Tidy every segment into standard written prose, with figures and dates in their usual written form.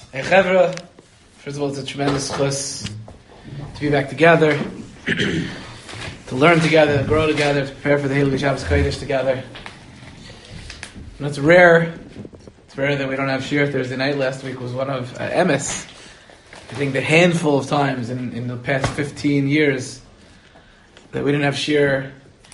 Hey Chevra, first of all, it's a tremendous chus to be back together, to learn together, to grow together, to prepare for the Hilul Shabbos Kodesh together. And it's rare that we don't have Shir Thursday night. Last week was one of Emes. I think the handful of times in the past 15 years that we didn't have Shir.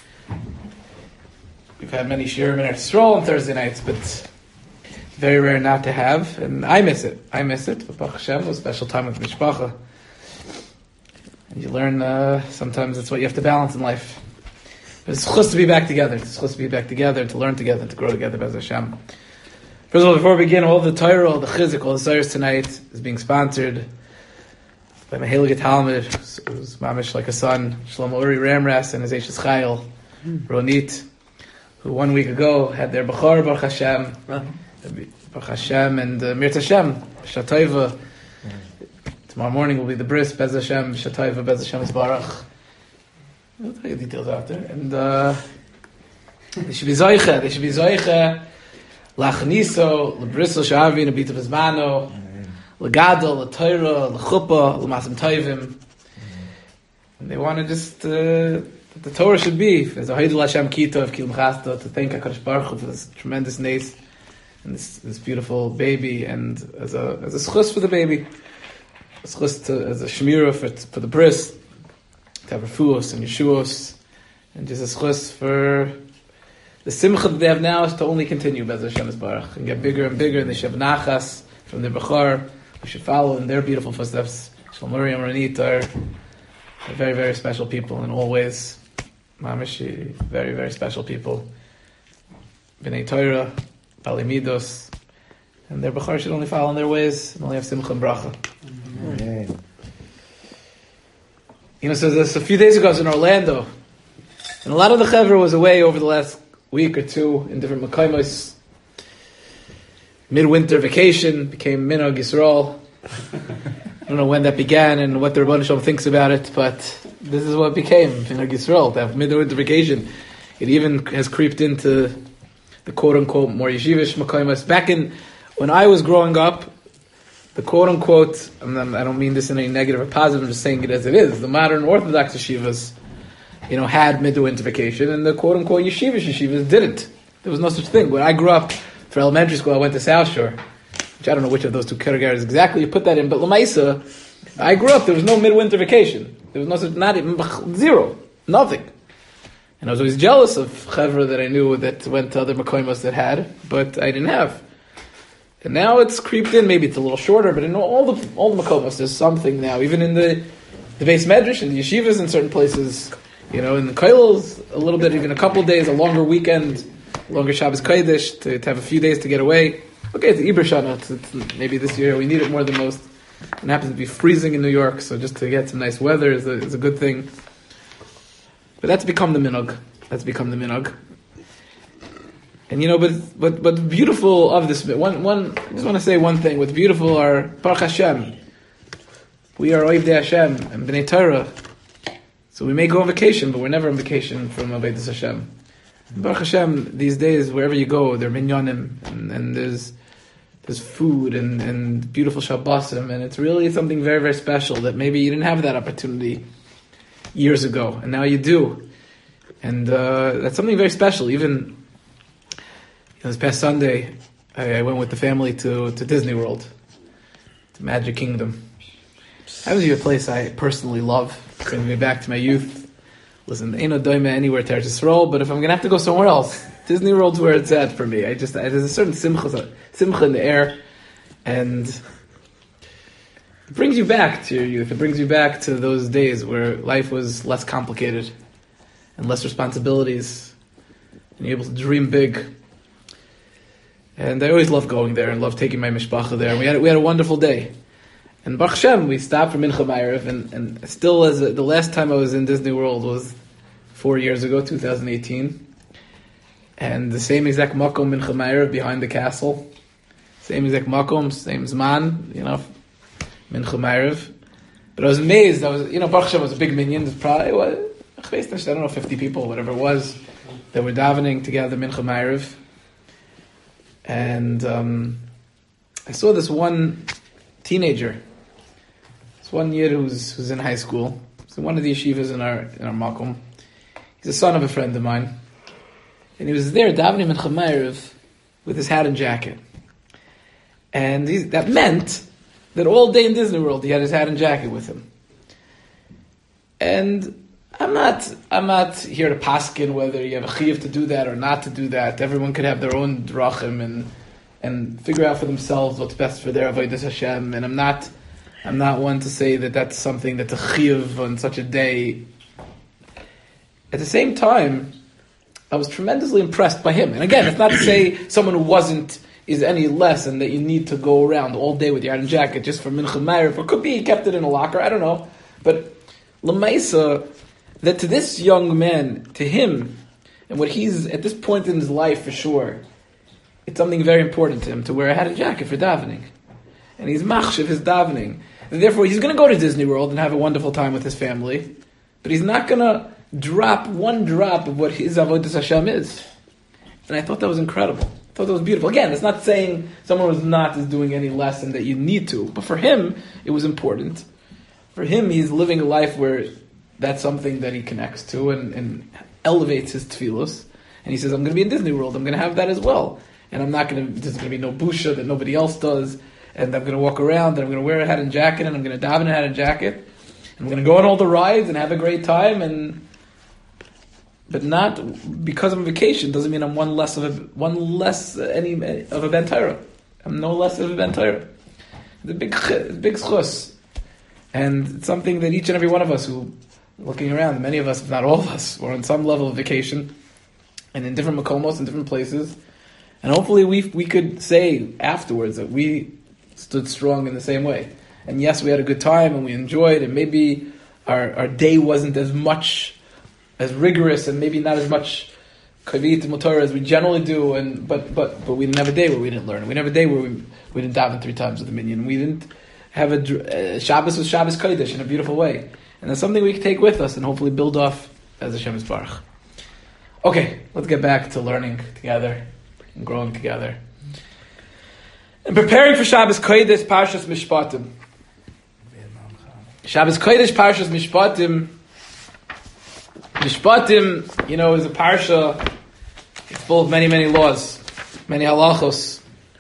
We've had many Shirim in our Yisrael on Thursday nights, but it's very rare not to have, and I miss it. But Baruch Hashem, a special time with Mishpacha. And you learn, sometimes it's what you have to balance in life. But it's chus to be back together. It's chus to be back together, to learn together, to grow together, Bez Hashem. First of all, before we begin, all the Torah, all the Chizik, all the Sayers tonight is being sponsored by Mahelig Talmud, who's mamish like a son, Shlomo Uri Ramras and his Eishes Chayil, Ronit, who 1 week ago had their Bechor, Baruch Hashem, Baruch Hashem, and Mirt Hashem, Shatayva. Tomorrow morning will be the bris, Bez Hashem, Shatayva, Bez Hashem, Baruch. I'll tell you details after. And they should be Zoiche, Lachniso, Lebriso, Shavi, Nabita Bezmano, Legadol, Letorah, Lechuppah, Lemasim Toivim. And they want to just, the Torah should be, as a Haidul Hashem Kitov, Kilim Chasta, to thank HaKadosh Baruch Hu for this tremendous nace, and this beautiful baby, and as a schus for the baby, a schus as a shemira for the bris, to have refuos and yeshuos, and just a schus for the simcha that they have now is to only continue Bez Hashem Baruch and get bigger and bigger, and they should have nachas from their bechor. We should follow in their beautiful footsteps. Shlomo Uri and Ronit are very, very special people in all ways. Mamishi, very, very special people. B'nai Torah, Bali Midos, and their bechor should only follow in their ways and only have simcha and bracha. Amen. So this a few days ago I was in Orlando, and a lot of the Chevra was away over the last week or two in different Makayimos. Midwinter vacation became Minhag Yisrael. I don't know when that began and what the Rebbeinu Shalom thinks about it, but this is what it became Minhag Yisrael, to have midwinter vacation. It even has creeped into the quote-unquote more yeshivish Makayimos. Back when I was growing up, the quote-unquote, I don't mean this in any negative or positive, I'm just saying it as it is, the modern Orthodox yeshivas, had midwinter vacation, and the quote-unquote yeshivas didn't. There was no such thing. When I grew up, for elementary school, I went to South Shore, which I don't know which of those two categories exactly you put that in, but Lamaisa, I grew up, there was no midwinter vacation. There was no such, not even, zero, nothing. And I was always jealous of Chevra that I knew that went to other Makayimos that had, but I didn't have. And now it's creeped in, maybe it's a little shorter, but in all the Makayimos, there's something now, even in the base medrash, and the yeshivas in certain places, in the kollels, a little bit, even a couple of days, a longer weekend, longer Shabbos Kodesh, to have a few days to get away. Okay, it's Iber Shana, maybe this year we need it more than most. It happens to be freezing in New York, so just to get some nice weather is a good thing. But that's become the minhag. And but beautiful of this, one I just want to say one thing. What's beautiful are Baruch Hashem. We are Oivdei Hashem and B'nai Torah. So we may go on vacation, but we're never on vacation from Avodas Hashem. Baruch Hashem, these days, wherever you go, there are minyanim, and there's food and beautiful shabbosim, and it's really something very, very special that maybe you didn't have that opportunity years ago, and now you do. And that's something very special. Even this past Sunday, I went with the family to Disney World, to Magic Kingdom. That was a place I personally love. Brings me back to my youth. Listen, ain't no doima anywhere to Eretz Yisrael, but if I'm going to have to go somewhere else, Disney World's where it's at for me. There's a certain simcha in the air, and it brings you back to your youth. It brings you back to those days where life was less complicated and less responsibilities, and you're able to dream big. And I always love going there and love taking my mishpacha there. And we had a wonderful day. And Baruch Hashem, we stopped for Mincha Ma'ariv, and still the last time I was in Disney World was 4 years ago, 2018. And the same exact makom Mincha Ma'ariv behind the castle. Same exact makom, same zman, Mincha Ma'ariv. But I was amazed, Baruch Hashem was a big minyan, there's probably, I don't know, 50 people, whatever it was, that were davening together Mincha Ma'ariv. And I saw this one teenager. It's one year who's in high school. So one of the yeshivas in our makom. He's the son of a friend of mine, and he was there davening in Chamayrev with his hat and jacket, and that meant that all day in Disney World he had his hat and jacket with him. And I'm not here to paskin whether you have a chiyuv to do that or not to do that. Everyone could have their own drachim and figure out for themselves what's best for their avodas Hashem. And I'm not one to say that that's something that's a chiyuv on such a day. At the same time, I was tremendously impressed by him. And again, it's not to say someone who is any less and that you need to go around all day with your hat and jacket just for Mincha Ma'ariv, or could be he kept it in a locker, I don't know. But L'maisa, that to this young man, to him, and what he's at this point in his life for sure, it's something very important to him to wear a hat and jacket for davening. And he's machshav his davening. And therefore, he's going to go to Disney World and have a wonderful time with his family, but he's not going to drop one drop of what his avodas Hashem is. And I thought that was incredible. I thought that was beautiful. Again, it's not saying someone who's not is doing any less and that you need to, but for him, it was important. For him, he's living a life where that's something that he connects to and elevates his tefillos. And he says, I'm going to be in Disney World. I'm going to have that as well. And there's going to be no busha that nobody else does. And I'm going to walk around and I'm going to wear a hat and jacket and I'm going to daven in a hat and jacket. And I'm going to go on all the rides and have a great time. But not because I'm on vacation doesn't mean I'm one less of a ben Torah. I'm no less of a ben Torah. It's a big schus. And it's something that each and every one of us who, looking around, many of us, if not all of us, were on some level of vacation and in different makomos, in different places. And hopefully we could say afterwards that we stood strong in the same way. And yes, we had a good time and we enjoyed, and maybe our day wasn't as much, as rigorous, and maybe not as much kavit and motorah as we generally do. But we didn't have a day where we didn't learn. We didn't have a day where we didn't daven 3 times with the minyan. We didn't have a Shabbos was Shabbos Kodesh in a beautiful way. And that's something we can take with us and hopefully build off as Hashem Yisbarach. Okay, let's get back to learning together and growing together. And preparing for Shabbos Kodesh, Parshas Mishpatim. Shabbos Kodesh, Parshas Mishpatim. Mishpatim, is a parsha. It's full of many, many laws, many halachos.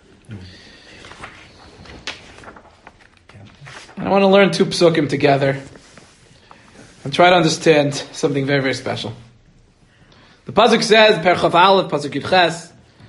I want to learn 2 psukim together and try to understand something very, very special. The pasuk says, Per Chav Aleph, pasuk Yud Ches,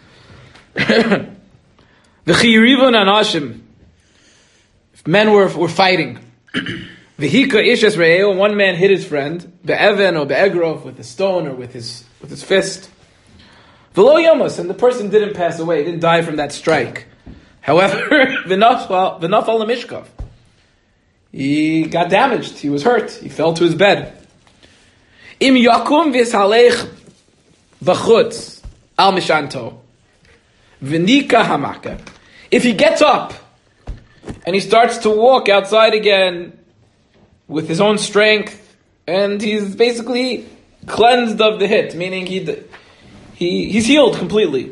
V'chi yirivun anashim, if men were fighting, V'hika ish es re'eu, and one man hit his friend, be'even or be'egrov, with a stone or with his fist. V'lo yomos, and the person didn't pass away, didn't die from that strike. However, v'nafal l'mishkav, he got damaged. He was hurt. He fell to his bed. Im yakum v'ishalech b'chutz al mishanto v'nika hamaka. If he gets up and he starts to walk outside again with his own strength, and he's basically cleansed of the hit, meaning he's healed completely.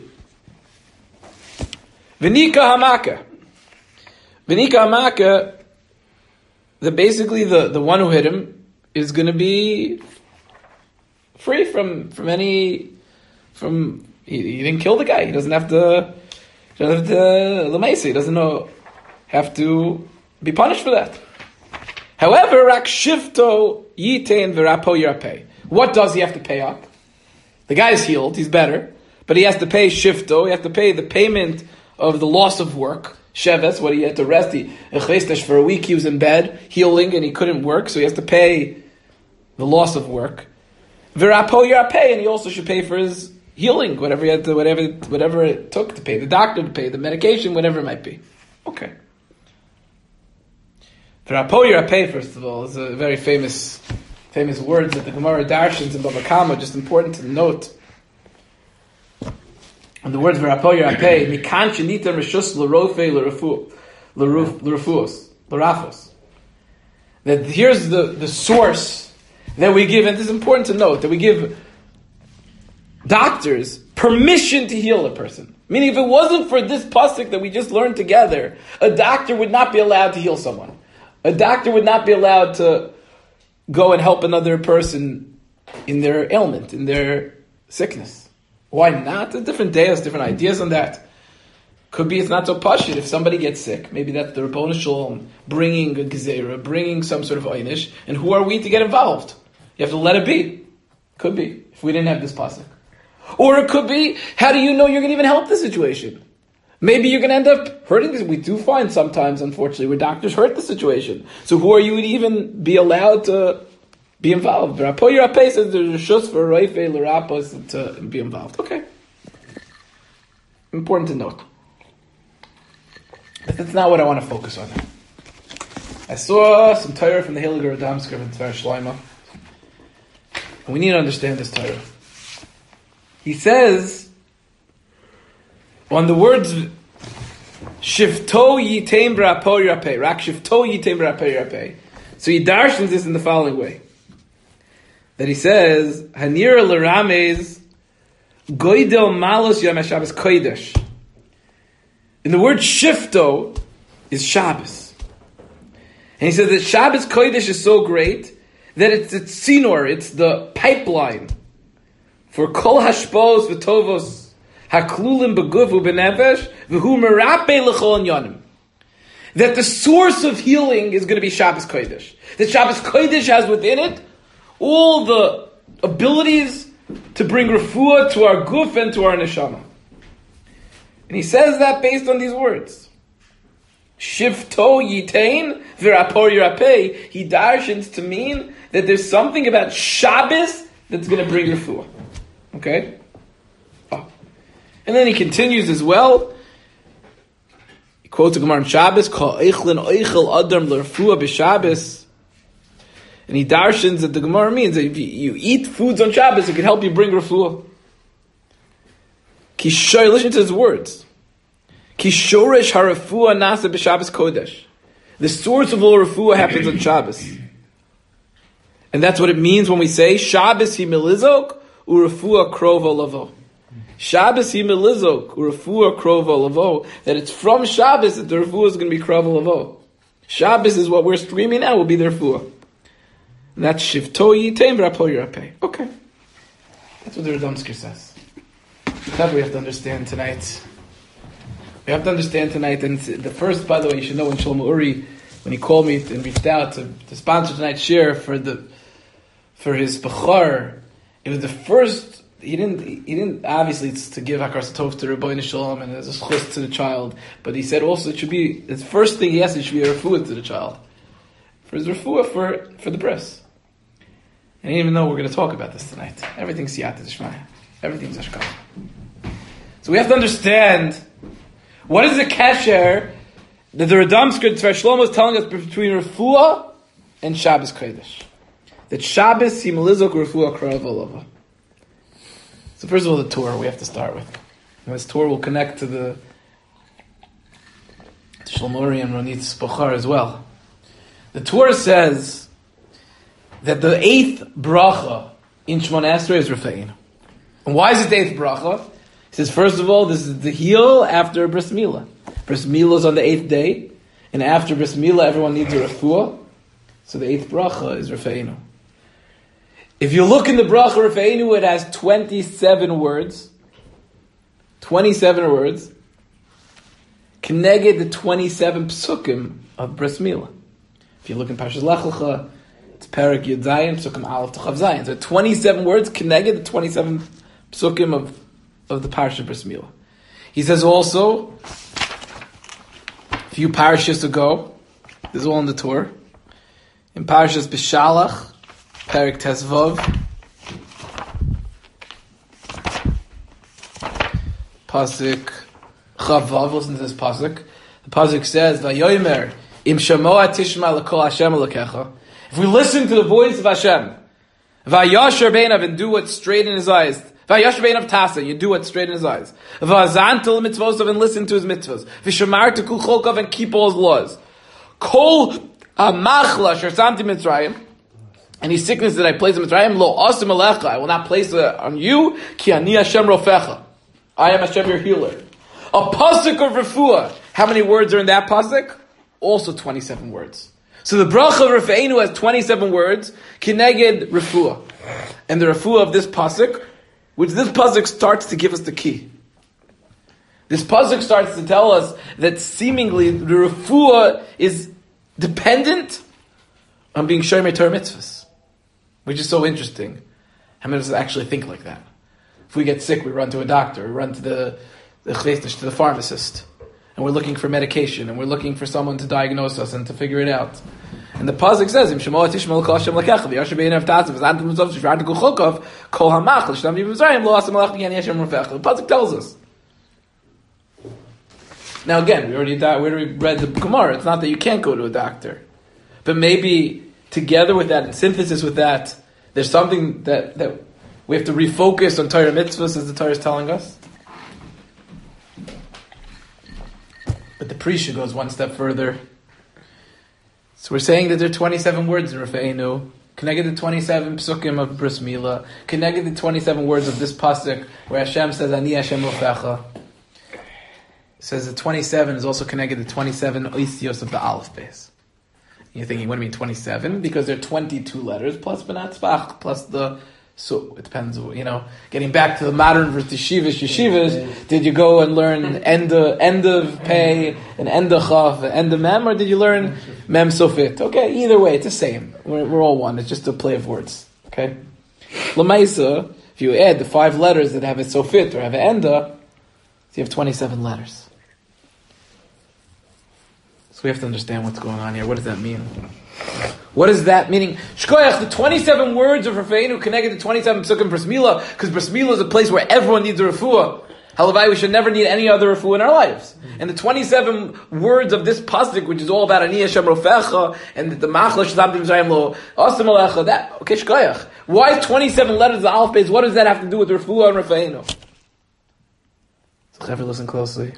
V'nika hamaka. V'nika hamaka. That basically the one who hit him is going to be free from he didn't kill the guy. He doesn't have to l'maisa. He doesn't have to be punished for that. However, rak shifto yitein v'rapo yarpei. What does he have to pay up? The guy is healed. He's better, but he has to pay shifto. He has to pay the payment of the loss of work. Sheves, what he had to rest. For a week he was in bed, healing, and he couldn't work, so he has to pay the loss of work. V'rapo yarpei, and he also should pay for his healing, whatever it took to pay the doctor, to pay the medication, whatever it might be. Okay. V'rapo yarpei, first of all, is a very famous words that the Gemara Darshans in Bava Kama, just important to note. And the word v'rapo yarpei, mikan shenita reshus l'rofei l'rafos. That here's the source that we give, and this is important to note, that we give doctors permission to heal a person. Meaning, if it wasn't for this pasuk that we just learned together, a doctor would not be allowed to heal someone. A doctor would not be allowed to go and help another person in their ailment, in their sickness. Why not? There's different days, different ideas on that. Could be it's not so pashut. If somebody gets sick, maybe that's the Rabboni Shalom bringing a gezerah, bringing some sort of einish, and who are we to get involved? You have to let it be. Could be, if we didn't have this pasuk. Or it could be, how do you know you're going to even help the situation? Maybe you're going to end up hurting this. We do find sometimes, unfortunately, where doctors hurt the situation. So who are you to even be allowed to be involved? Rapo Yirapeh says there's a shus for Roife L'Rapos to be involved. Okay. Important to note. But that's not what I want to focus on. I saw some Torah from the Heiliger Adamsker in Tver Shloima. And we need to understand this Torah. He says, on the words, Shifto yitem b'rapo yirapeh, rak shifto yitem b'rapo yirapeh. So he darshans this in the following way. That he says, Hanira l'rames, goydel malos yom HaShabbos kodesh. And the word shifto is Shabbos. And he says that Shabbos kodesh is so great that it's tzinor, it's the pipeline for kol hashpos v'tovos haklulim beguvu b'nefesh v'hu merapeh l'chol inyanim. That the source of healing is going to be Shabbos kodesh. That Shabbos kodesh has within it all the abilities to bring refuah to our guf and to our neshama. And he says that based on these words. Shifto yitain v'rapor yirapeh. He darshans to mean that there's something about Shabbos that's going to bring refuah. Okay? Oh. And then he continues as well. He quotes a Gemara on Shabbos, Kol eichlin oichel adam l'refuah b'Shabbos. And he darshans that the Gemara means that if you eat foods on Shabbos, it can help you bring refuah. Kishoy, listen to his words. Kishoresh harafuah nasa b'Shabbos kodesh. The source of all refuah happens on Shabbos. And that's what it means when we say, Shabbos hi melizok, u'refuah krova lavo. Shabbos hi melizok, u'refuah krova lavo. That it's from Shabbos that the refuah is going to be krova lavo. Shabbos is what we're streaming now, will be the refuah. And that's shifto yitem v'rapo yirapeh. Okay. That's what the Radomsker says. That's what we have to understand tonight. We have to understand tonight, and the first, by the way, you should know when Shlomo Uri, when he called me and reached out to sponsor tonight's share for his Bechar, it was the first. He didn't obviously it's to give Hakar Satov to Rabbi Shalom and as a schus to the child, but he said also it should be the first thing he asked. It should be a refuah to the child, for his refuah for the breast. And he didn't even know we're going to talk about this tonight. Everything's Siyata D'Shmaya. Everything's Ashkal. So we have to understand what is the kasher that the Radomsker Tver Shlomo is telling us between refuah and Shabbos kodesh. That Shabbos hi melizok refuah krova lavo. So first of all, the Torah we have to start with. And this Torah will connect to Shlomo Uri and Ronit's Bechar as well. The Torah says that the 8th bracha in Shemona Esrei is Rafeinu. And why is it the 8th bracha? He says, first of all, this is the heel after Bris Milah. Bris Milah is on the 8th day, and after Bris Milah, everyone needs a refuah. So the 8th bracha is Rafeinu. If you look in the bracha Rafeinu, it has 27 words. 27 words. Connected the 27 psukim of Bris Milah. If you look in Parshas Lech Lecha, it's Perek Yud Zayin, psukim Aleph to Chav Zayin. So 27 words connected the 27 psukim of the Parsha Bris Milah. He says also, a few parashas ago, this is all in the Torah, in Parshas B'Shalach, Perek Tesvav, Pasuk Chavav, listen to this Pasuk. The Pasuk says, Vayomer, Im Shamoa Tishma L'Kol Hashem L'Kecha. If we listen to the voice of Hashem, Vayasher Beinav, and do what's straight in his eyes, Vayasher Beinav Tasa, you do what's straight in his eyes. Vazantel Mitzvosav, and listen to his mitzvahs. Vishamar Tekul Cholkav, and keep all his laws. Kol Amachla Shersamti Mitzrayim, any sickness that I place in Mitzrayim, Lo Asim Alecha, I will not place it on you, Ki Ani Hashem Rofecha. I am Hashem your healer. A pasuk of refuah. How many words are in that pasuk? Also 27 words. So the bracha of Rafeinu has 27 words. Kineged refuah. And the refuah of this pasuk, which this pasuk starts to give us the key. This pasuk starts to tell us that seemingly the refuah is dependent on being shomer Torah mitzvahs, which is so interesting. How many of us actually think like that? If we get sick, we run to a doctor, we run to the pharmacist, and we're looking for medication, and we're looking for someone to diagnose us and to figure it out. And the pasuk says, "Im shemo tishmol kol Hashem lakecha v'yasher beinav tatzav v'zantum mitzvot shv'artu kuchokov kol hamach l'shtam yivzayim lo asam malach b'yan Hashem rafecha." The pasuk tells us. Now again, we already read the Gemara. It's not that you can't go to a doctor, but maybe together with that, in synthesis with that, there's something that we have to refocus on Torah mitzvahs, as the Torah is telling us. But the Prisha goes one step further. So we're saying that there are 27 words in Rafeinu, connected to 27 psukim of Bris Milah, connected to 27 words of this pasuk where Hashem says, Ani Hashem Rofecha. It says that 27 is also connected to 27 oisios of the Aleph base. You're thinking, what do you mean 27? Because there are 22 letters plus Benat Tzfach, plus the... So it depends, getting back to the modern yeshivas, did you go and learn end of pay, and end of chaf, and end of mem, or did you learn mem sofit? Okay, either way, it's the same. We're all one. It's just a play of words. Okay? Lamaisa, if you add the 5 letters that have a sofit or have an enda, so you have 27 letters. So we have to understand what's going on here. What does that mean? What is that meaning? Shkoyach, the 27 words of Rafeinu connected to 27 psukim Bris Milah, because Bris Milah is a place where everyone needs a refuah. Halavai, we should never need any other refuah in our lives. And the 27 words of this pasuk, which is all about Ani Hashem Rofecha, and the Machla Shazam Dimzayim Lo Asim Alecha, that, okay, Shkoyach. Why 27 letters of the Aleph Beis? What does that have to do with refuah and Rafeinu? So, Chaver, listen closely.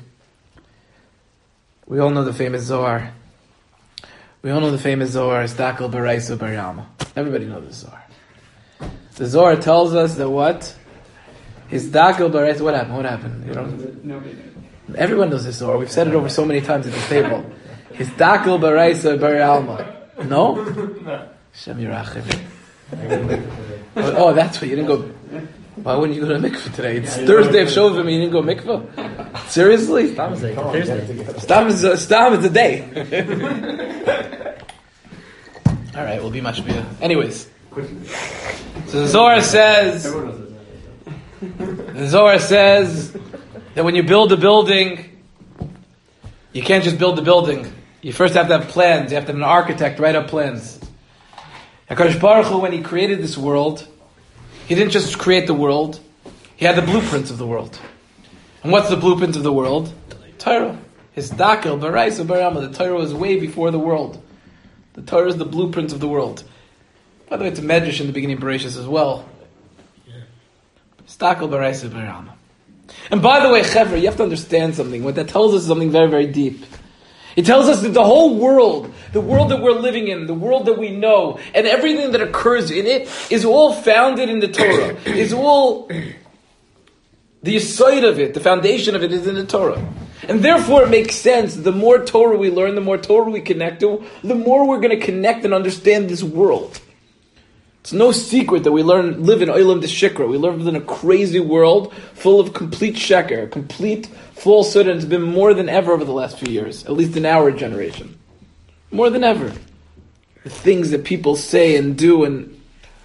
We all know the famous Zohar. We all know the famous Zohar, Istakel Baraisa Baryama. Everybody knows the Zohar. The Zohar tells us that what? Istakel Baraisa, what happened? Nobody knows. Everyone knows the Zohar. We've said it over so many times at this table. Istakel Baraisa Baryama. No? Shem Yerachim. Oh, that's what you didn't go. Why wouldn't you go to a mikveh today? It's Thursday of Shovim, you didn't go mikveh? Seriously? Stam is like Thursday. Stam is a day. Alright, we'll be much better. Anyways. So the Zohar says that when you build a building, you can't just build the building. You first have to have plans. You have to have an architect write up plans. HaKadosh Baruch Hu, when He created this world, He didn't just create the world, He had the blueprints of the world. And what's the blueprint of the world? Torah. Hisdakel, Baraisa, Barama. The Torah was way before the world. The Torah is the blueprint of the world. By the way, it's a medrash in the beginning of Bereshis as well. Hisdakel, Baraisa, Barama. And by the way, Chevra, you have to understand something. What that tells us is something very, very deep. It tells us that the whole world, the world that we're living in, the world that we know, and everything that occurs in it is all founded in the Torah. Is all, the yesod of it, the foundation of it is in the Torah. And therefore it makes sense, the more Torah we learn, the more Torah we connect to, the more we're going to connect and understand this world. It's no secret that we live in Olam Deshikra. We live in a crazy world full of complete sheker, complete falsehood, and it's been more than ever over the last few years, at least in our generation. More than ever. The things that people say and do, and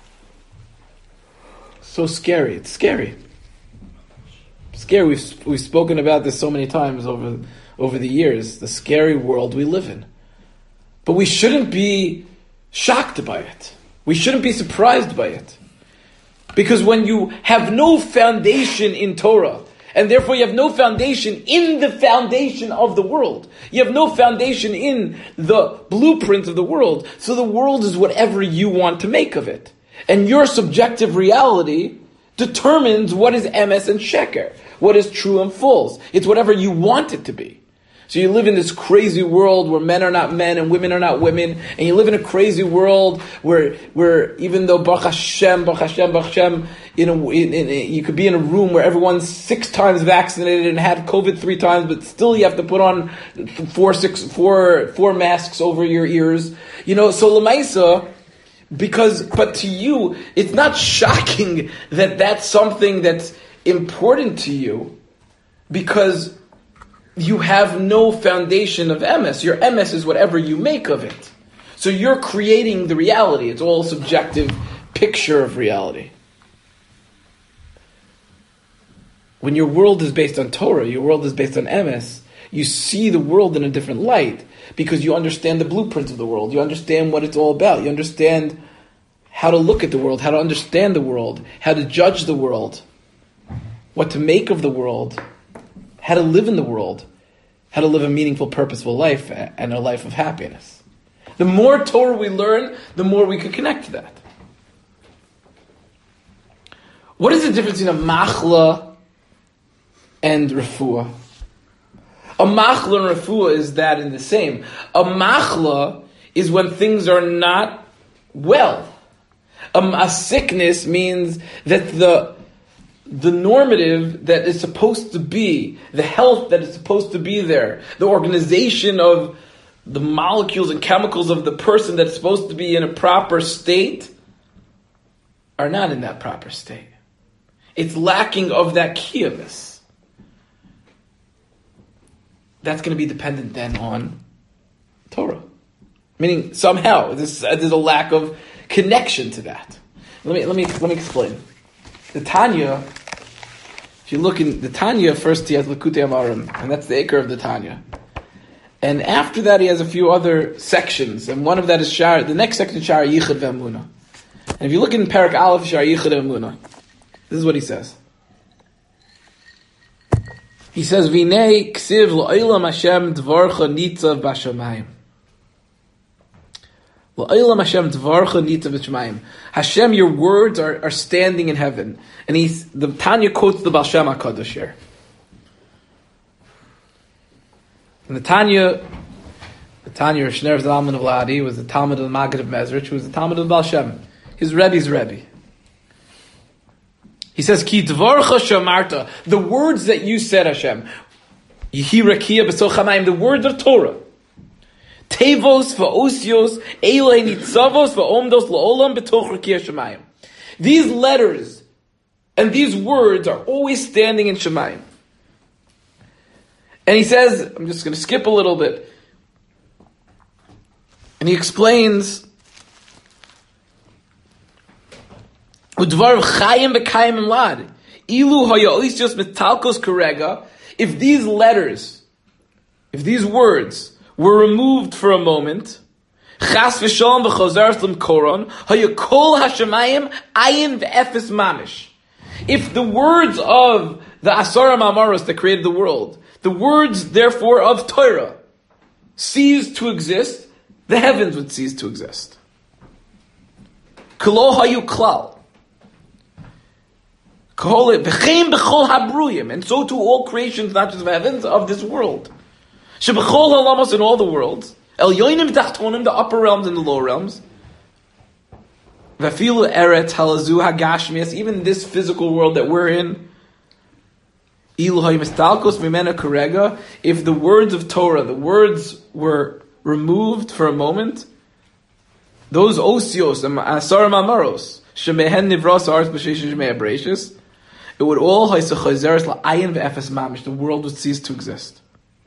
so scary. It's scary. Scary. We've spoken about this so many times over the years, the scary world we live in. But we shouldn't be shocked by it. We shouldn't be surprised by it. Because when you have no foundation in Torah, and therefore you have no foundation in the foundation of the world, you have no foundation in the blueprint of the world, so the world is whatever you want to make of it. And your subjective reality determines what is emes and sheker, what is true and false. It's whatever you want it to be. So you live in this crazy world where men are not men and women are not women, and you live in a crazy world where even though Baruch Hashem, you could be in a room where everyone's 6 times vaccinated and had COVID 3 times, but still you have to put on four masks over your ears. So Lamaisa, but to you, it's not shocking that that's something that's important to you, because you have no foundation of emes. Your emes is whatever you make of it. So you're creating the reality. It's all a subjective picture of reality. When your world is based on Torah, your world is based on emes, you see the world in a different light because you understand the blueprint of the world. You understand what it's all about. You understand how to look at the world, how to understand the world, how to judge the world, what to make of the world, how to live in the world, how to live a meaningful, purposeful life and a life of happiness. The more Torah we learn, the more we can connect to that. What is the difference between a machla and refuah? A machla and refuah is that in the same. A machla is when things are not well. A sickness means that the normative that is supposed to be, the health that is supposed to be there, the organization of the molecules and chemicals of the person that's supposed to be in a proper state are not in that proper state. It's lacking of that kiyavus. That's going to be dependent then on Torah. Meaning somehow there's a lack of connection to that. Let me explain. The Tanya, if you look in the Tanya, first he has Likutei Amarim, and that's the Iker of the Tanya. And after that he has a few other sections, and one of that is Shar, the next section is Shar Yichud Ve'Emunah. And if you look in Parak Aleph, Shar Yichud Ve'Emunah, this is what he says. He says, V'nei ksiv l'olam Hashem dvarcha nitzav b'shamayim. Hashem, your words are standing in heaven. And the Tanya quotes the Baal Shem HaKadosh here. And the Tanya Shner Zalman of Ladi was the Talmud of the Maggid of Mezrich, who was the Talmud of the Baal Shem. His Rebbe's Rebbe. He says, Ki dvarcha shamarta, the words that you said, Hashem, Yehi rakia b'soch hamayim, the words of Torah, Tevos va'osios, Elei nitzavos va'omdos la'olam b'toch rakia shamayim. These letters and these words are always standing in Shemayim. And he says, I'm just going to skip a little bit, and he explains, Udvar chayim v'kayim imlad. Ilu ha'ya'osios metalkos karega. If these letters, if these words were removed for a moment, chas v'shalom v'chazar l'm koron, hayakol hashemayim ayin v'efes mamish. If the words of the Asara Ma'amaros that created the world, the words therefore of Torah, ceased to exist, the heavens would cease to exist. Klo hayu klal. And so to all creations, not just of heavens, of this world. In all the worlds. The upper realms and the lower realms. Even this physical world that we're in. If the words of Torah, the words were removed for a moment, those osios, asar mamaros, shemehen nivras ars b'sheish brachis, it would all the world would cease to exist.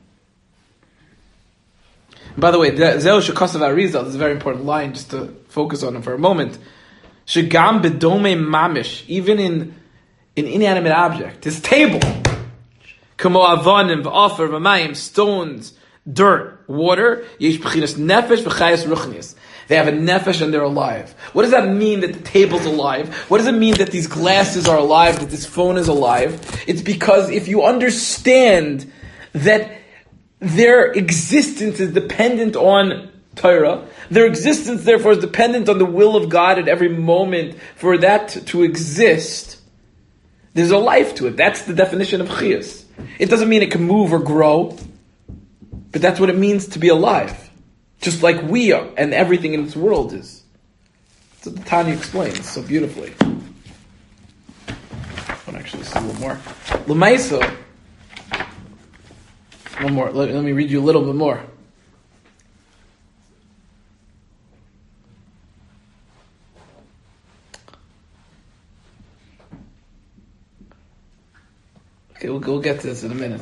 By the way, Zeo Shekasav Arizal is a very important line just to focus on it for a moment. Shegam bedome mamish, even in an inanimate object, his table, kamo avanim v'afer v'mayim, stones, dirt, water, yesh b'chinas nefesh v'chayas ruchnias. They have a nefesh and they're alive. What does that mean that the table's alive? What does it mean that these glasses are alive, that this phone is alive? It's because if you understand that their existence is dependent on Torah, their existence therefore is dependent on the will of God at every moment for that to exist, there's a life to it. That's the definition of chiyus. It doesn't mean it can move or grow. But that's what it means to be alive. Just like we are, and everything in this world is. That's what the Tanya explains so beautifully. I want to actually see a little more. L'maisa, one more. Let me read you a little bit more. Okay, we'll get to this in a minute.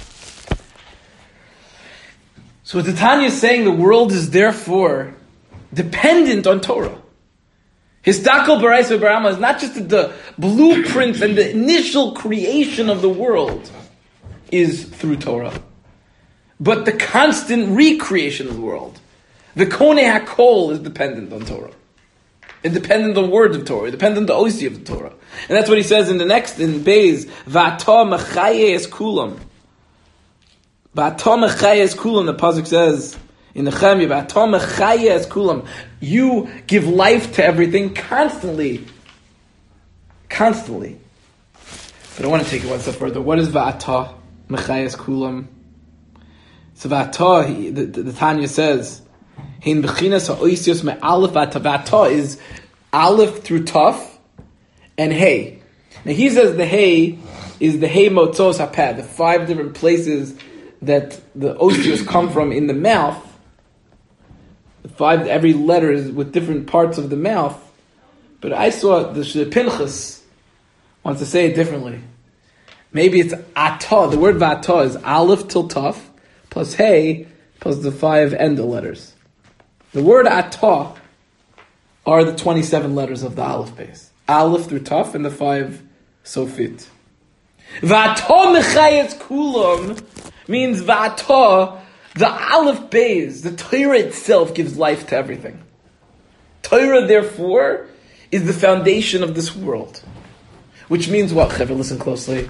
So what the Tanya is saying, the world is therefore dependent on Torah. Histakel Baraisa Barama is not just the blueprints and the initial creation of the world is through Torah, but the constant recreation of the world. The Konei HaKol is dependent on Torah. It's dependent on words of Torah. It's dependent on the Osi of the Torah. And that's what he says in the next, in Beis, V'ata Mechayes Kulam. V'ata Mechayes Kulam, the Pasuk says, in Nehemiah, V'ata Mechayes Kulam. You give life to everything constantly. Constantly. But I want to take it one step further. What is V'ata Mechayes Kulam? So V'ata, the Tanya says, Hein b'chinas ha'oisios me'alef v'ata is aleph through taf and hey. Now he says the hey is the hey motzos hapad, the 5 different places that the osios come from in the mouth. The 5, every letter is with different parts of the mouth. But I saw the Pinchas wants to say it differently. Maybe it's atah. The word v'ata is aleph till taf plus hey plus the 5 enda letters. The word atah are the 27 letters of the Aleph base. Aleph through Taf and the 5 sofit. V'atah mechayetz kulam means v'atah, the Aleph base, the Torah itself gives life to everything. Torah, therefore, is the foundation of this world. Which means what? Chaver, listen closely.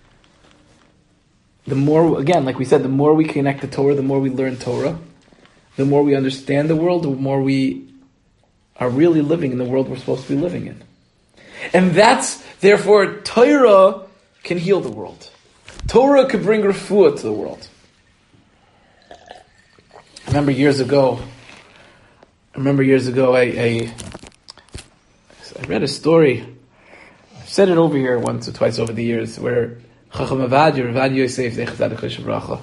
The more, again, like we said, the more we connect to Torah, the more we learn Torah, the more we understand the world, the more we are really living in the world we're supposed to be living in. And that's, therefore, Torah can heal the world. Torah could bring refuah to the world. I remember years ago, I read a story. I've said it over here once or twice over the years, where Chacham Avadia Yosef Zechazad Bracha.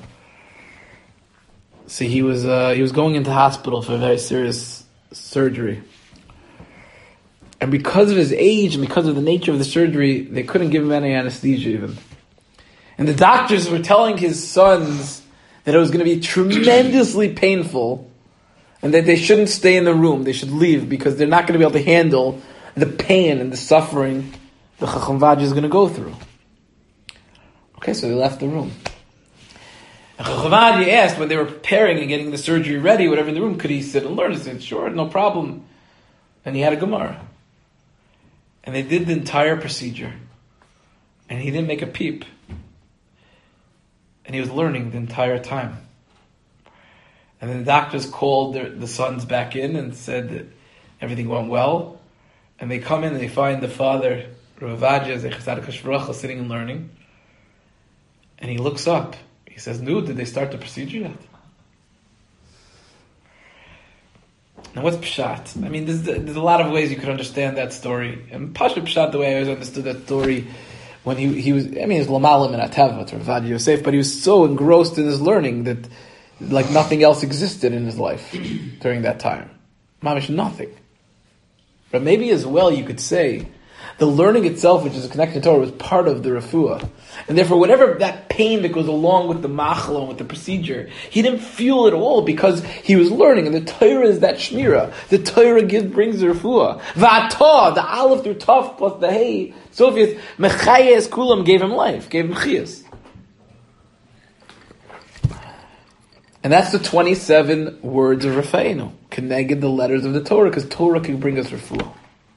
So he was going into hospital for a very serious surgery. And because of his age and because of the nature of the surgery, they couldn't give him any anesthesia even. And the doctors were telling his sons that it was going to be tremendously painful and that they shouldn't stay in the room, they should leave because they're not going to be able to handle the pain and the suffering the Chacham Vadia is going to go through. Okay, so they left the room. And Chacham Vadia asked when they were preparing and getting the surgery ready, whatever in the room, could he sit and learn? He said, sure, no problem. And he had a Gemara. And they did the entire procedure. And he didn't make a peep. And he was learning the entire time. And then the doctors called the sons back in and said that everything went well. And they come in and they find the father, Rav Avadia Zechazad Bracha, sitting and learning. And he looks up. He says, no, did they start the procedure yet? Now what's Pshat? I mean, there's a lot of ways you could understand that story. And Pasha Pshat, the way I always understood that story, when he was, I mean, he was Lamalim and Atava to Rav Avadia Yosef, but he was so engrossed in his learning that like nothing else existed in his life during that time. Mamish, nothing. But maybe as well you could say the learning itself, which is a connection to Torah, was part of the refuah. And therefore, whatever that pain that goes along with the machla and with the procedure, he didn't feel it all because he was learning. And the Torah is that shmira. The Torah brings the refuah. V'atah, the aleph through taf plus the hey, Sofias, mechayes kulam gave him life, gave him chiyas. And that's the 27 words of Rafa'inu, connected the letters of the Torah, because Torah can bring us refuah.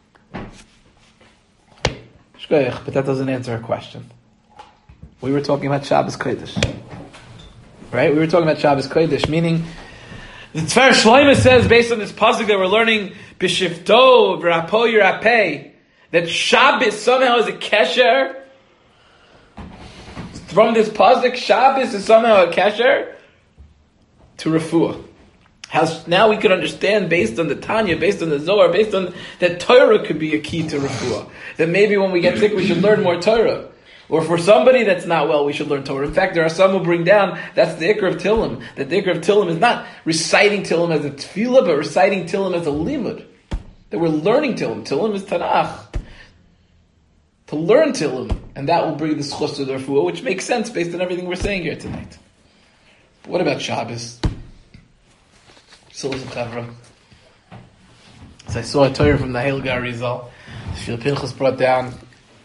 But that doesn't answer our question. We were talking about Shabbos Kodesh. Right? We were talking about Shabbos Kodesh, meaning the Tfer Shloimeh says, based on this pasuk that we're learning, B'shifto, V'rapo Yirapeh, that Shabbos somehow is a kesher. From this pasuk, Shabbos is somehow a kesher. to refuah. Now we can understand, based on the Tanya, based on the Zohar, based on that Torah could be a key to refuah. That maybe when we get sick, we should learn more Torah. Or for somebody that's not well, we should learn Torah. In fact, there are some who bring down, that's the Ikr of Tillim. That the Ikr of Tillim is not reciting Tillim as a tefillah, but reciting Tillim as a limud. That we're learning Tillim. Tillim is Tanakh. To learn Tillim. And that will bring the schus to the refuah, which makes sense based on everything we're saying here tonight. But what about Shabbos? So I saw a Torah from the Helga Arizal. Shil Pinchas brought down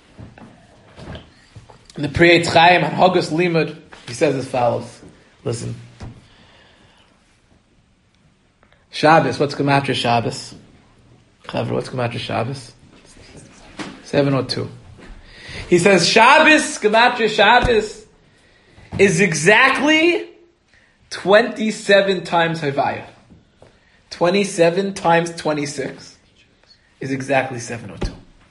in the Pri Eitz Chaim on Hagas Limud. He says as follows. Listen. Shabbos. What's Gematria Shabbos? Chavra, what's Gematria Shabbos? 702. He says Shabbos, Gematria Shabbos, is exactly 27 times Havaya. 27 times 26 is exactly 702.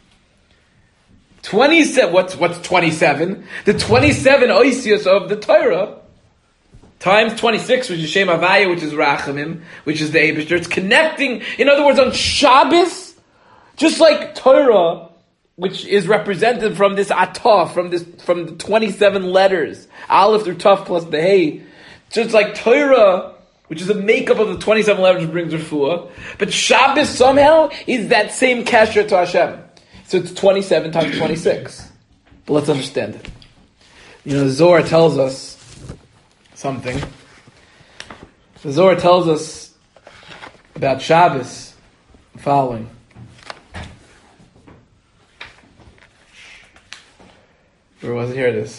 27, what's 27? The 27 oisios of the Torah times 26, which is Shem Havaya, which is Rachamim, which is the Eibishter. It's connecting, in other words, on Shabbos, just like Torah, which is represented from this Atah, from the 27 letters, Aleph through Tav plus the Hey, just like Torah, which is a makeup of the 27 letters which brings refuah. But Shabbos somehow is that same kasher to Hashem. So it's 27 times 26. But let's understand it. The Zohar tells us something. The Zohar tells us about Shabbos the following. Where was it? Here it is.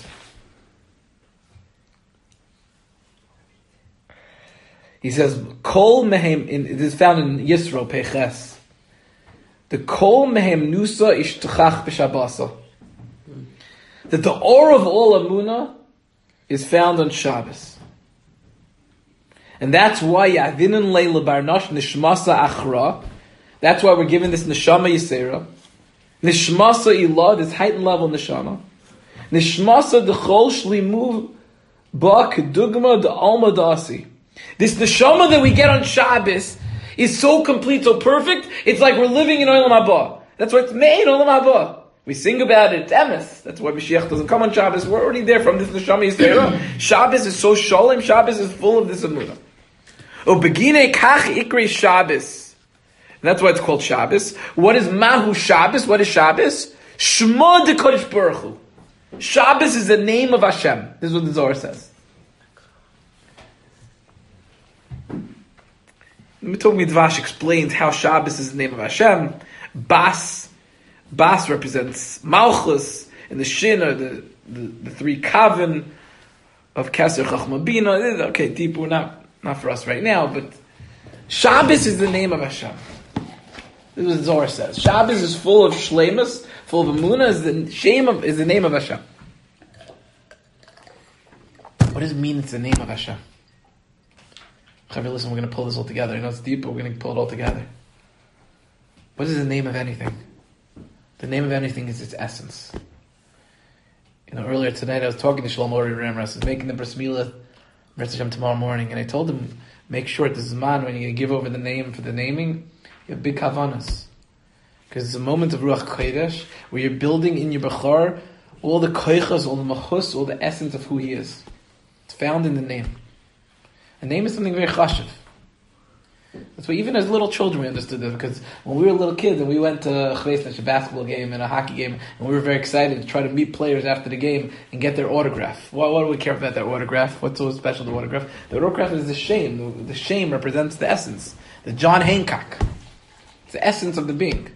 He says, Kol mehem, it is found in Yisro, Peches. The Kol mehem nusa ishtachach b'Shabbasa. That the or of all Amunah is found on Shabbos. And that's why Yavinin Leila Barnosh Nishmasa Achra. That's why we're given this Neshama Yisera. Nishmasa Ilah, this heightened level Neshama. Nishmasa D'chol Shlimu Ba Kedugma D'alma Dasi. This neshama that we get on Shabbos is so complete, so perfect, it's like we're living in Olam Haba. That's why it's made Olam Haba. We sing about it, it's emes. That's why Mashiach doesn't come on Shabbos. We're already there from this neshama Yisera. Shabbos is so sholem, Shabbos is full of this emunah. Begine kach ikri Shabbos. And that's why it's called Shabbos. What is Mahu Shabbos? What is Shabbos? Shema de Kodesh Baruch Hu. Shabbos is the name of Hashem. This is what the Zohar says. Mitul Midvash explains how Shabbos is the name of Hashem. Bas represents Malchus, and the Shin are the three Kavin of Keser Chachma Bina. Okay, deep, not for us right now, but Shabbos is the name of Hashem. This is what Zohar says. Shabbos is full of shleimus, full of emunah, is the name of Hashem. What does it mean it's the name of Hashem? Chaver, listen, we're going to pull this all together. I know it's deep, but we're going to pull it all together. What is the name of anything? The name of anything is its essence. Earlier tonight I was talking to Shalom Ori Ramras. He's making the bris milah Hashem tomorrow morning, and I told him, make sure at the Zman, when you give over the name for the naming, you have big kavanas. Because it's a moment of Ruach Kodesh, where you're building in your Bechor all the koichas, all the machus, all the essence of who he is. It's found in the name. A name is something very chashiv. That's why even as little children we understood this, because when we were little kids and we went to a basketball game and a hockey game, and we were very excited to try to meet players after the game and get their autograph. What do we care about that autograph? What's so special to the autograph? The autograph is the shame. The shame represents the essence. The John Hancock. It's the essence of the being.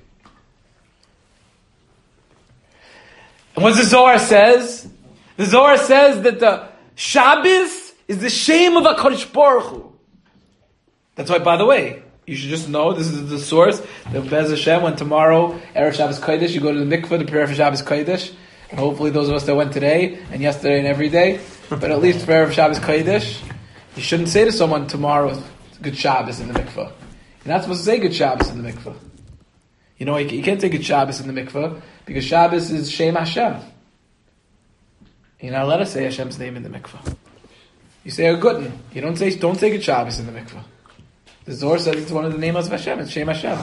And what the Zohar says? The Zohar says that the Shabbos is the shame of HaKadosh Baruch Hu. That's why, by the way, you should just know, this is the source, that Bez Hashem, when tomorrow, Erev Shabbos Kodesh, you go to the mikveh to prepare for Shabbos Kodesh, and hopefully those of us that went today, and yesterday and every day, but at least for Erev Shabbos Kodesh, you shouldn't say to someone tomorrow, good Shabbos in the mikveh. You're not supposed to say good Shabbos in the mikveh. You can't say good Shabbos in the mikveh, because Shabbos is Shem Hashem. You're not allowed to say Hashem's name in the mikveh. You say a guttin. You don't say good Shabbos in the mikveh. The Zohar says it's one of the names of Hashem. It's Shem Hashem.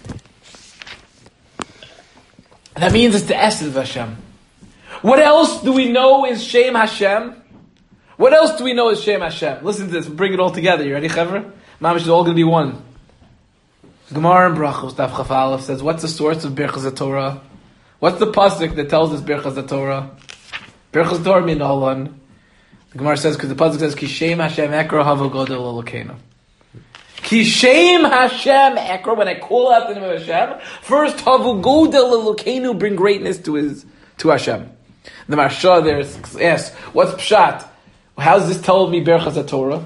That means it's the essence of Hashem. What else do we know is Shem Hashem? What else do we know is Shem Hashem? Listen to this. We'll bring it all together. You ready, Chevra? Mamish is all going to be one. Gemara and Brachos, Daf Chaf Aleph says, what's the source of Birchas HaTorah? What's the pasuk that tells us Birchas HaTorah? Birchas HaTorah min Alon. The Gemara says, because the pasuk says, Ki Shem Hashem Ekra Hava Godel Elokeinu. Ki Shem Hashem Ekra, when I call out the name of Hashem, first Hava Godel Elokeinu, bring greatness to Hashem. The Marsha there asks, what's Pshat? How does this tell me Birchas HaTorah?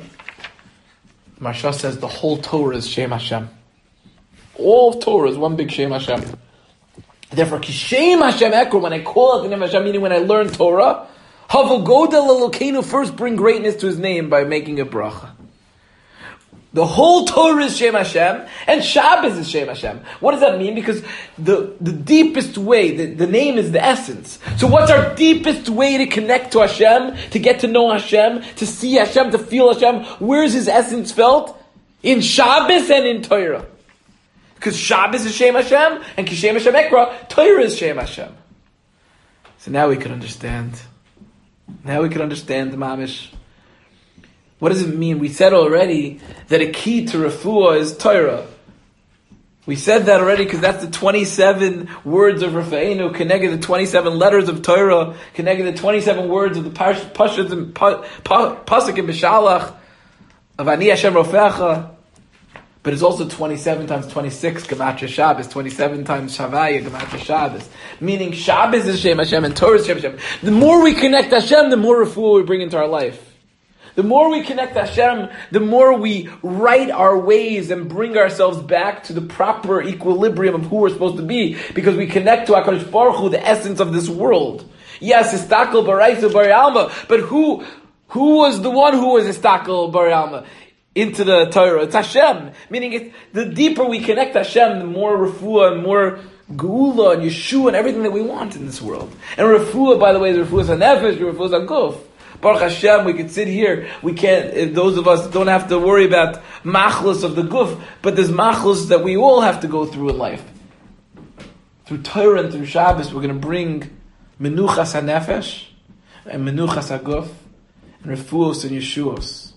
Marsha says the whole Torah is Shem Hashem. All of Torah is one big Shem Hashem. Therefore, Ki Shem Hashem Ekra, when I call out the name of Hashem, meaning when I learn Torah, Havu Godel Elokeinu, first bring greatness to His name by making a bracha. The whole Torah is Shem Hashem, and Shabbos is Shem Hashem. What does that mean? Because the deepest way, the name is the essence. So what's our deepest way to connect to Hashem, to get to know Hashem, to see Hashem, to feel Hashem? Where's His essence felt? In Shabbos and in Torah. Because Shabbos is Shem Hashem, and Kishem Hashem Ekra, Torah is Shem Hashem. So now we can understand. Now we can understand the Mamish. What does it mean? We said already that a key to refuah is Torah. We said that already because that's the 27 words of Rafa'inu, connected the 27 letters of Torah, connected the 27 words of the Pashas and Pasuk and Bishalach of Ani Hashem Rofecha. But it's also 27 times 26 Gematria Shabbos, 27 times Shavaya Gematria Shabbos. Meaning Shabbos is Shem Hashem and Torah is Shem Hashem. The more we connect Hashem, the more refuah we bring into our life. The more we connect Hashem, the more we right our ways and bring ourselves back to the proper equilibrium of who we're supposed to be, because we connect to HaKadosh Baruch Hu, the essence of this world. Yes, Istakel Baraisu Bari Alma, but who was the one who was Istakel Bari Alma into the Torah? It's Hashem. Meaning, the deeper we connect Hashem, the more refuah and more Geula and Yeshua and everything that we want in this world. And refuah, by the way, the refuah is a nefesh, the refuah is a guf. Baruch Hashem, we could sit here, we can't, those of us don't have to worry about machlus of the guf, but there's machlus that we all have to go through in life. Through Torah and through Shabbos, we're going to bring menuchas hanefesh, and menuchas haguf, and refuos and yeshuos.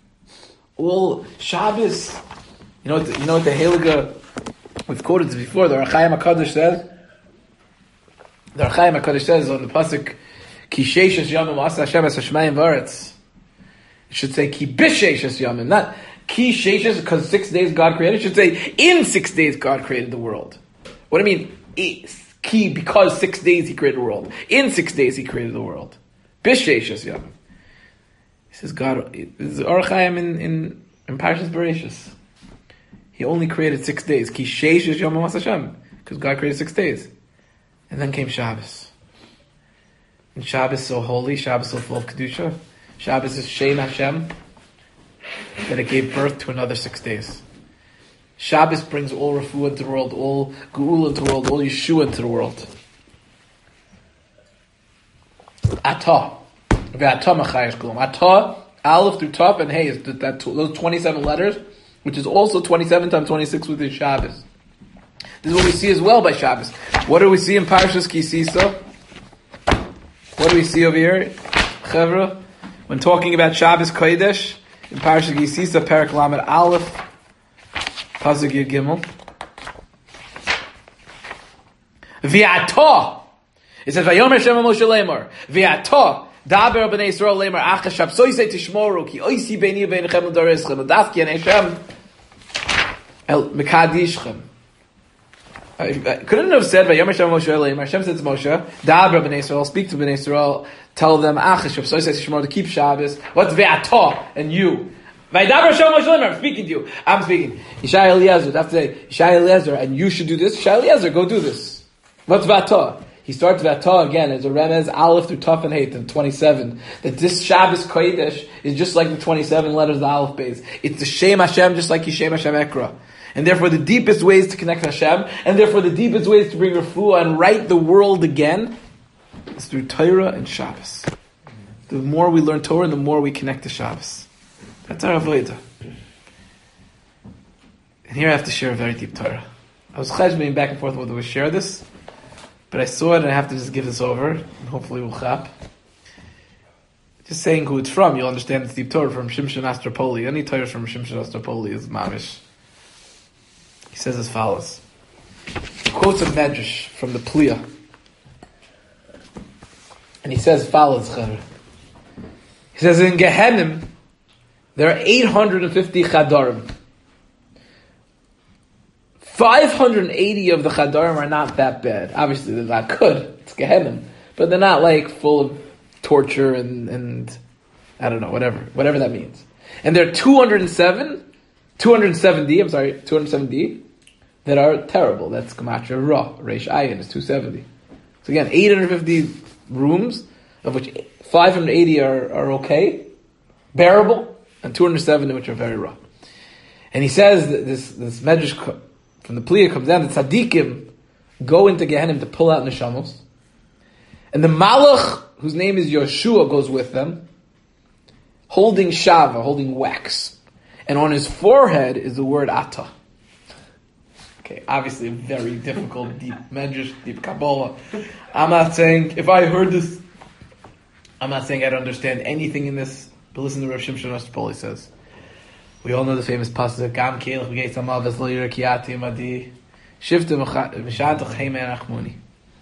All Shabbos, you know what the Heilige, we've quoted this before, the Archaim HaKadosh says on the pasuk, Ki sheishes yamim asa Hashem es hashmayim v'aretz. It should say Ki bisheishes yamim, not Ki sheishes because 6 days God created. It should say in 6 days God created the world. What do you mean? Ki because 6 days He created the world. In 6 days He created the world. Bisheishes yamim. He says God. This is Or Chaim in Parshas Bereshis. He only created 6 days. Ki sheishes yamim asa Hashem, because God created 6 days, and then came Shabbos. And Shabbos is so holy, Shabbos is so full of Kedusha. Shabbos is Shem Hashem, that it gave birth to another 6 days. Shabbos brings all refuah into the world, all geula into the world, all Yeshua into the world. Atah. Ve'atah machayesh kulum. Atah, Aleph through Tav and Hey, is those 27 letters, which is also 27 times 26 within Shabbos. This is what we see as well by Shabbos. What do we see in Parshas Ki Sisa? What do we see over here, Chevra? When talking about Shabbos Kodesh, in Parashat Ki Sisa, Perek Lamed Aleph, Pasuk Yud Gimel. V'atah, it says, Vayomer Hashem Moshe Lemor, V'atah, Daber b'nei Yisrael Lemor, Acha Shabsoisei Tishmoru, Ki oisi beini v'enichem l'dareschem, L'dafki an Hashem, El Mekadishchem. Couldn't have said, Vayomer Hashem Moshe Lemor, Hashem said to Moshe, Daber b'nei Yisrael, speak to b'nei Yisrael, tell them, Acha Shabsoisei Tishmoru, to keep Shabbos. What's V'atah, and you? Vaydaber Hashem Moshe Lemor, I'm speaking to you. I'm speaking. Yishai Eliezer, that's to say, Yishai Eliezer, and you should do this. Yishai Eliezer, go do this. What's V'atah? He starts V'atah again as a remez, Aleph through Taf and Heit, and 27. That this Shabbos Kodesh is just like the 27 letters of the Aleph base. It's the Shem Hashem, just like Yishem Hashem Ekra. And therefore the deepest ways to connect Hashem, and therefore the deepest ways to bring refuah and right the world again, is through Torah and Shabbos. the more we learn Torah and the more we connect to Shabbos. That's our avodah. And here I have to share a very deep Torah. I was cheshbein back and forth whether we share this, but I saw it and I have to just give this over, and hopefully we'll chap. Just saying who it's from, you'll understand it's deep Torah from Shimshon Astropoli. Any Torah from Shimshon Astropoli is mamish. He says as follows. He quotes a medrash from the Pliya. And he says follows, Cheder. He says in Gehenim, there are 850 Chadarim. 580 of the Chadarim are not that bad. Obviously they're not good. It's Gehenim. But they're not like full of torture and I don't know, whatever that means. And there are 270 that are terrible. That's Gematria Ra. Reish Ayin is 270. So again, 850 rooms, of which 580 are okay, bearable, and 270 which are very raw. And he says that this medrash from the Pliya comes down that tzaddikim go into Gehenim to pull out neshamos, and the malach, whose name is Yeshua, goes with them, holding shava, holding wax. And on his forehead is the word Ata. Okay, obviously a very difficult, deep medrash, deep Kabbalah. I'm not saying, if I heard this, I'm not saying I don't understand anything in this, but listen to what Rav Shimshon Astropoli says. We all know the famous pasuk, Gam kielech b'geit hamaves lo yireh ki ati imadi, shifte v'shantach heimei rachmuni.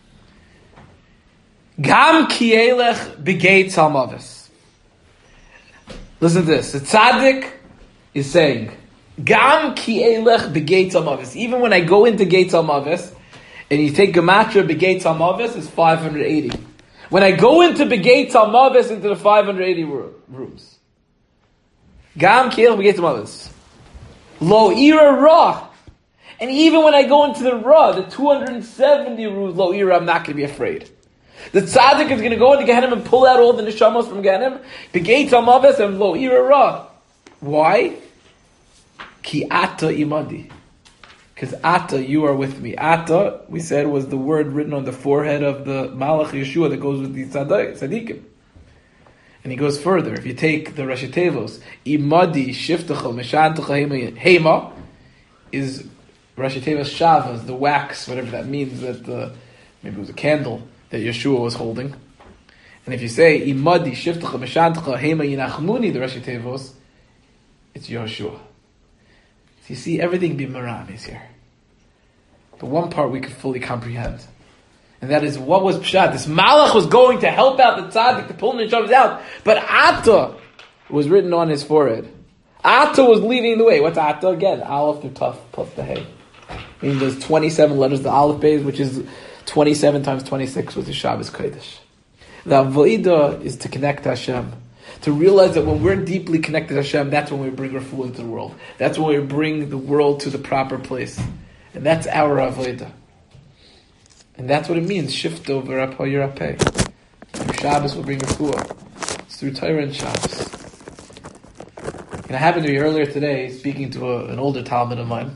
Gam kielech b'geit hamaves. Listen to this. The tzaddik is saying, Gam kielech b'geit hamaves. Even when I go into Geit Hamaves, and you take Gematria b'geit hamaves, it's 580. When I go into Begeit Hamaves, into the 580 rooms. Gam kielech b'geit hamaves. Lo ira ra. And even when I go into the ra, the 270 rooms, lo ira, I'm not going to be afraid. The tzaddik is going to go into Gehenim and pull out all the neshamos from Gehenim. Begeit hamaves and lo ira ra. Why? Ki ata imadi. Because ata, you are with me. Ata, we said, was the word written on the forehead of the Malach Yeshua that goes with the tzaddikim. And he goes further. If you take the Rashi Tevos, imadi shiftecha meshantecha hema is Rashi Tevos shavas, the wax, whatever that means, that maybe it was a candle that Yeshua was holding. And if you say imadi shiftecha meshantecha hema yinachmuni, the Rashi Tevos, it's Yeshua. So you see, everything bimaran is here. The one part we could fully comprehend. And that is, what was Pshat? This Malach was going to help out the tzaddik to pull the neshamas out. But Ata was written on his forehead. Ata was leading the way. What's Ata? Again, Aleph through Taf plus the Hey. Meaning there's 27 letters, the Aleph base, which is 27 times 26, which is Shabbos Kodesh. The Avodah is to connect to Hashem. To realize that when we're deeply connected to Hashem, that's when we bring refuah into the world. That's when we bring the world to the proper place. And that's our Avodah. And that's what it means. Shift over Rapha Yerapeh. Through Shabbos will bring refuah. It's through Torah and Shabbos. And I happened to be earlier today speaking to an older Talmud of mine.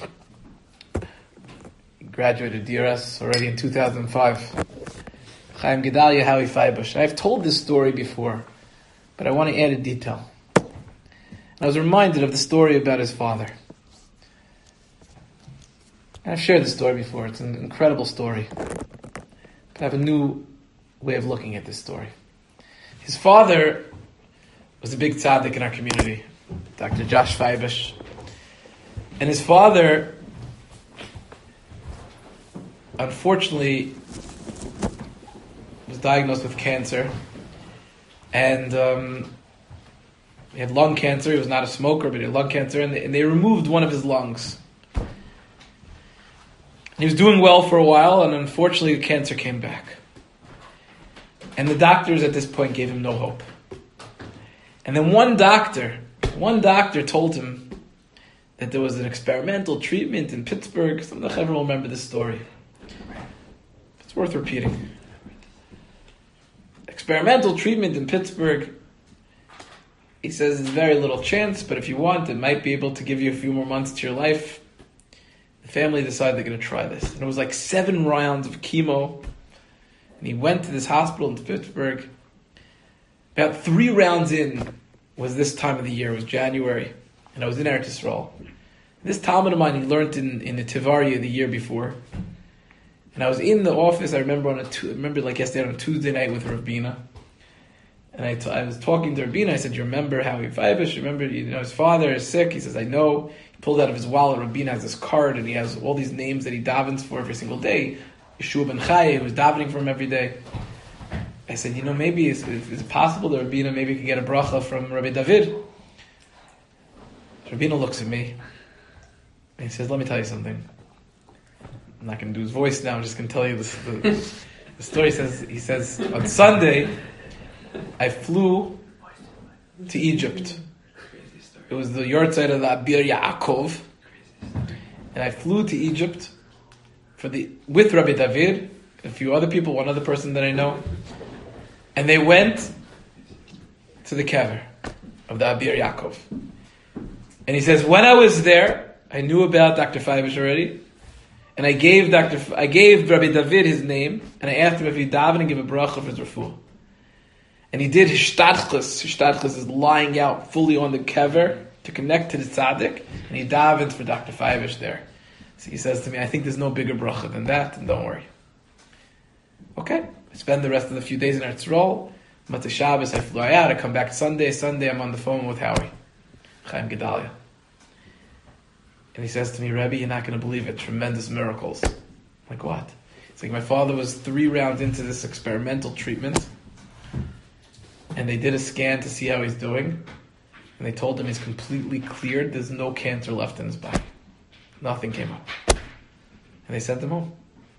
He graduated DRS already in 2005. Chaim Gedalia Howie Feibush. I've told this story before, but I want to add a detail. And I was reminded of the story about his father. And I've shared this story before. It's an incredible story. But I have a new way of looking at this story. His father was a big tzaddik in our community, Dr. Josh Feibush. And his father, unfortunately, was diagnosed with cancer. And he had lung cancer. He was not a smoker, but he had lung cancer. And they removed one of his lungs. He was doing well for a while, and unfortunately the cancer came back. And the doctors at this point gave him no hope. And then one doctor told him that there was an experimental treatment in Pittsburgh. Some of the Chevron will remember this story. It's worth repeating. Experimental treatment in Pittsburgh. He says there's very little chance, but if you want, it might be able to give you a few more months to your life. The family decided they're going to try this. And it was like 7 rounds of chemo. And he went to this hospital in Pittsburgh. About 3 rounds in was this time of the year. It was January, and I was in Eretz Yisrael. This Talmud of mine, he learned in the Tivaria the year before. And I was in the office, I remember like yesterday on a Tuesday night with Rav Bina. And I was talking to Rav Bina, I said, you remember Howie Feibish? You remember, his father is sick? He says, I know. He pulled out of his wallet, Rav Bina has this card, and he has all these names that he davens for every single day. Yeshua ben Chaye, who was davening for him every day. I said, maybe, is it possible that Rav Bina maybe could get a bracha from Rabbi David? Rav Bina looks at me, and he says, let me tell you something. I'm not going to do his voice now, I'm just going to tell you the story. He says, on Sunday, I flew to Egypt. It was the yahrzeit of the Abir Yaakov, and I flew to Egypt with Rabbi David, a few other people, one other person that I know, and they went to the kever of the Abir Yaakov. And he says, when I was there, I knew about Dr. Feibish already, and I gave Rabbi David his name, and I asked him if he'd daven and give a bracha for his refuah. And he did hishtadchus. Hishtadchus is lying out fully on the kever to connect to the tzaddik, and he davened for Dr. Feibish there. So he says to me, I think there's no bigger bracha than that, and don't worry. Okay, I spend the rest of the few days in Eretz Yisrael. Matzah Shabbos, I fly out, I come back Sunday, I'm on the phone with Howie, Chaim Gedalia. And he says to me, Rebbe, you're not going to believe it, tremendous miracles. I'm like, what? It's like my father was 3 rounds into this experimental treatment, and they did a scan to see how he's doing, and they told him he's completely cleared, there's no cancer left in his body. Nothing came up. And they sent him home.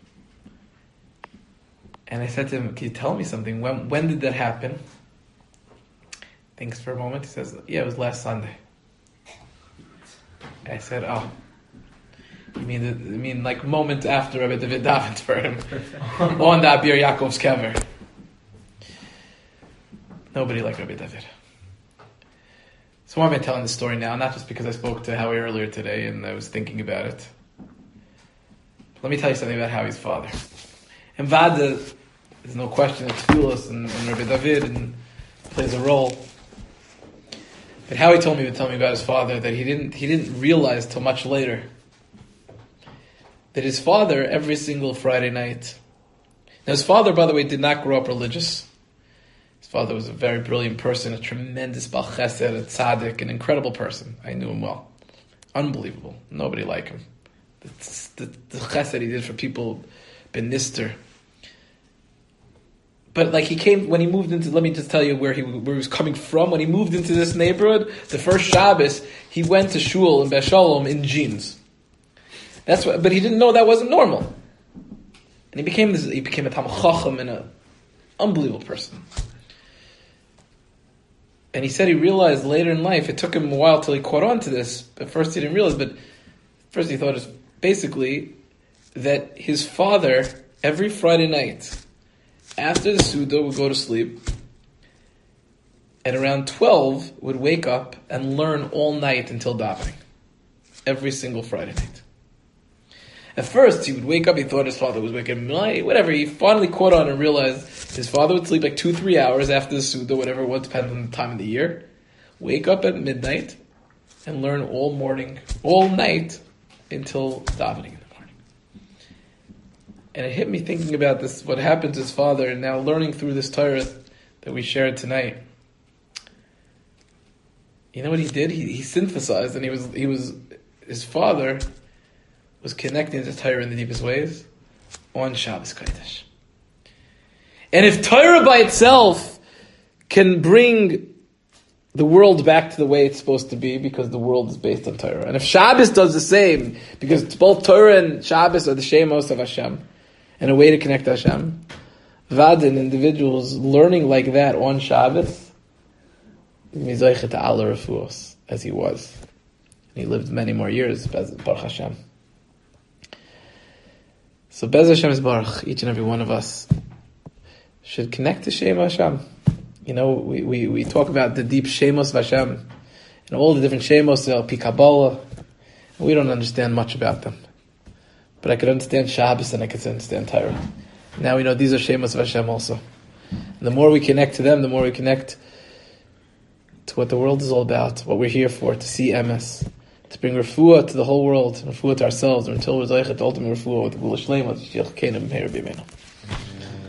And I said to him, can you tell me something? When did that happen? Thinks for a moment. He says, yeah, it was last Sunday. I said, oh. You mean like moments after Rabbi David davened for him on the Abir Yaakov's kever. Nobody like Rabbi David. So why am I telling this story now? Not just because I spoke to Howie earlier today and I was thinking about it. Let me tell you something about Howie's father. And Vada, there's no question that Tfilos and Rabbi David and plays a role. But Howie told me about his father that he didn't realize till much later that his father, every single Friday night. Now his father, by the way, did not grow up religious. His father was a very brilliant person, a tremendous Baal Chesed, a tzaddik, an incredible person. I knew him well. Unbelievable. Nobody like him. The chesed he did for people, ben nister. But like when he moved into, let me just tell you where he was coming from. When he moved into this neighborhood, the first Shabbos, he went to shul in Beis Shalom in jeans. But he didn't know that wasn't normal. And he became a Talmid Chacham and an unbelievable person. And he said he realized later in life, it took him a while till he caught on to this. At first he didn't realize, but first he thought it was basically that his father, every Friday night, after the Suda, would go to sleep, and around 12 would wake up and learn all night until davening. Every single Friday night. At first, he would wake up, he thought his father was waking him, whatever. He finally caught on and realized his father would sleep like 2-3 hours after the Suda, whatever it was, depending on the time of the year. Wake up at midnight and learn all night until davening in the morning. And it hit me thinking about this, what happened to his father, and now learning through this Torah that we shared tonight. You know what he did? He synthesized, and his father was connecting to Torah in the deepest ways on Shabbos Kodesh. And if Torah by itself can bring the world back to the way it's supposed to be, because the world is based on Torah, and if Shabbos does the same, because both Torah and Shabbos are the Shemos of Hashem, and a way to connect to Hashem, Vadin, individuals learning like that on Shabbos, Mizoichet Ala Refuos, as he was. And he lived many more years, Baruch Hashem. So Bez Hashem is Baruch, each and every one of us should connect to Shem Hashem. You know, we talk about the deep Shemos of Hashem, and all the different Shemos, Al Pi Kabbalah. We don't understand much about them. But I could understand Shabbos and I could understand Torah. Now we know these are Shemos of Hashem also. And the more we connect to them, the more we connect to what the world is all about, what we're here for, to see emes, to bring refuah to the whole world, refuah to ourselves, until we're zeichet to ultimate refuah with the Gula Shlema, with Yechkeinu B'meir B'Yameinu.